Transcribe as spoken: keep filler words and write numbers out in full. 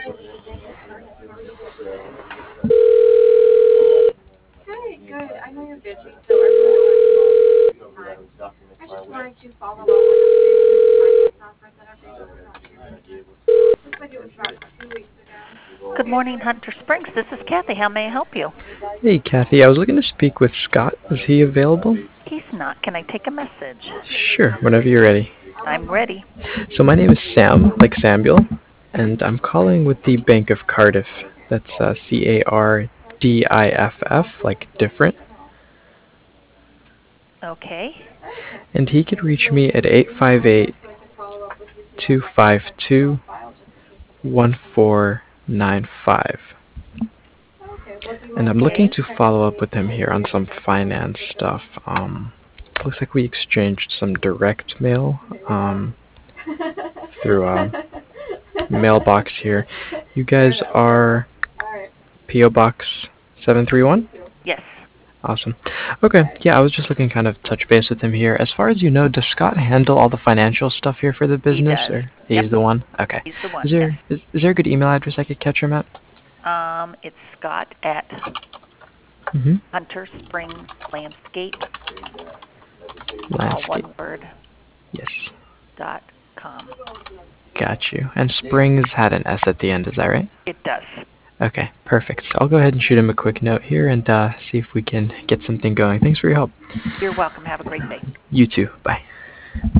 Hey, good. I know you're busy, so I really don't want to take time. I just wanted to follow up with a business finance offer that our bank sent out to your business. Looks like it was about two weeks Good ago. morning, Hunter Springs. This is Kathy. How may I help you? Hey, Kathy, I was looking to speak with Scott. Is he available? He's not. Can I take a message? Sure, whenever you're ready. I'm ready. So my name is Sam, like Samuel, and I'm calling with the Bank of Cardiff. That's uh, C A R D I F F, like different. Okay. And he could reach me at eight five eight, two five two, one four nine five. And I'm looking Okay. to follow up with him here on some finance stuff. Um, looks like we exchanged some direct mail um, through a mailbox here. You guys are P O Box seven three one? Yes. Awesome. Okay, yeah, I was just looking kind of touch base with him here. As far as you know, does Scott handle all the financial stuff here for the He business, does. or Yep. he's the one? Okay. He's the one. Is Yes. there is, is there a good email address I could catch him at? Um, it's Scott at Mm-hmm. Hunter Springs Landscape, all Landscape. one word, Yes. dot com. Got you. And Springs had an S at the end, is that right? It does. Okay, perfect. I'll go ahead and shoot him a quick note here and uh, see if we can get something going. Thanks for your help. You're welcome. Have a great day. You too. Bye.